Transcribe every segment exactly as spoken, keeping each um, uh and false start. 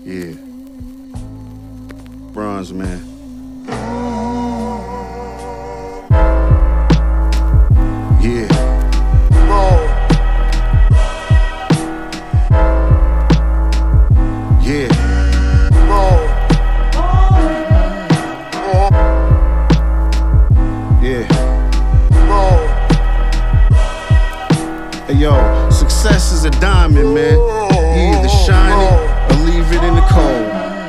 Yeah. Bronze, man. Yeah. Yeah. Yeah. Hey yo, success is a diamond, man. You either shine it or leave it in the cold.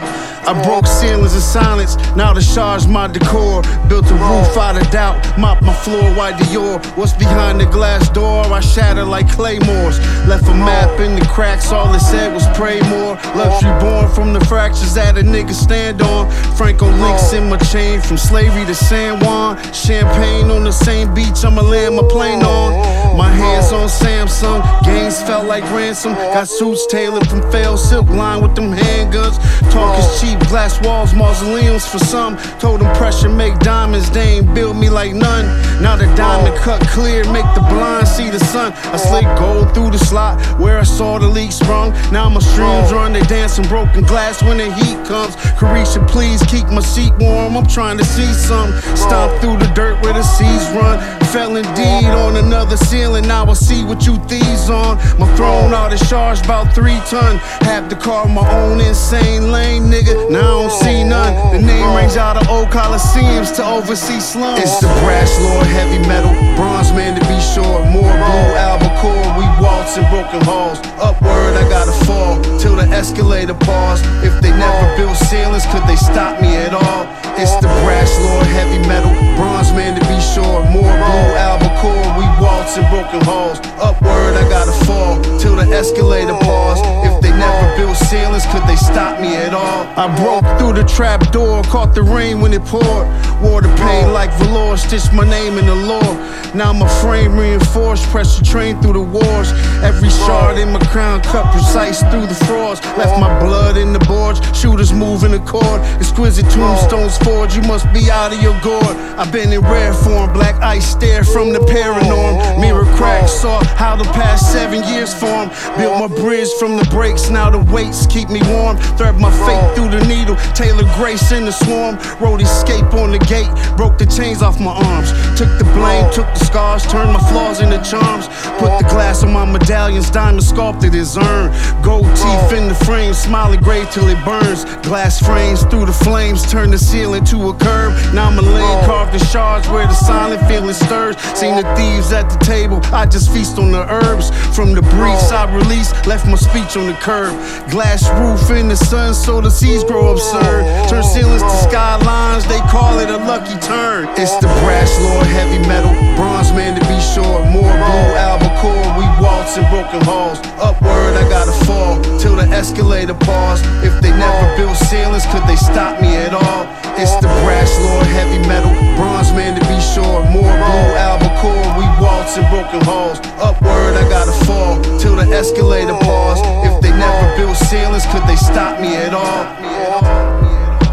I broke ceilings in silence, now to charge my decor. Built a roof out of doubt, mop my floor, white Dior. What's behind the glass door? I shatter like claymores. Left a map in the cracks, all it said was pray more. Luxury born from the fractures that a nigga stand on. Franco links in my chain from slavery to San Juan. Champagne on the same beach I'ma land my plane on. My hands on Samsung, gains felt like ransom. Got suits tailored from fail silk line with them handguns. Talk is cheap. Glass walls, mausoleums for some. Told them pressure make diamonds, they ain't build me like none. Now the diamond cut clear, make the blind see the sun. I slick gold through the slot where I saw the leak sprung. Now my streams run, they dancing broken glass when the heat comes. Carisha, please keep my seat warm, I'm trying to see some. Stomp through the dirt where the seas run. Fell indeed on another ceiling, now I see what you thieves on. My throne out is charged about three ton. Have the car my own insane lane, nigga. Now I don't see none. The name rings out of old coliseums to overseas slums. It's the brass lord, heavy metal, bronze man to be sure. More blue albacore, we waltz in broken halls. Upward, I gotta fall till the escalator pause. If they never built ceilings, could they stop me at all? It's the brass lord, heavy metal, bronze man to be sure. More blue albacore, we waltz in broken halls. Upward, I gotta fall till the escalator pause. If they never built ceilings, could they stop me at all? I broke through the trap door, caught the rain when it poured. Wore the pain like velour, stitched my name in the lore. Now my frame reinforced, pressure train through the wars. Every shard in my crown cut precise through the frauds. Left my blood in the boards, shooters moving the cord. Exquisite tombstones forged, you must be out of your gourd. I've been in rare form, black ice stare from the paranorm. Mirror crack, saw how the past seven years formed. Built my bridge from the breaks, now the weights keep me warm. Thread my fate through the needle, Taylor Grace in the swarm. Wrote escape on the gate, broke the chains off my arms. Took the blame, took the scars, turned my flaws into charms. Put the glass on my medallions, diamond sculpted his urn. Gold teeth in the frame, smiling gray till it burns. Glass frames through the flames, turn the ceiling to a curb. Now my lane carved the shards where the silent feeling stirs. Seen the thieves at the table, I just feast on the herbs. From the briefs I released, left my speech on the curb. Glass roof in the sun so the seas grow absurd. Turn ceilings to skylines, they call it a lucky turn. It's the brass lord, heavy metal, bronze man to be sure. More blue albacore, we waltz in broken halls. Upward, I gotta fall till the escalator pause. If they never built ceilings, could they stop me at all? It's the brass lord, heavy metal, bronze man to be sure. More blue albacore, we waltz in broken halls. Upward, I gotta fall till the escalator pause. If they never built ceilings, could they stop me at all?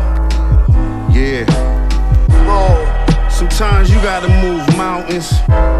Yeah. Sometimes you gotta move mountains.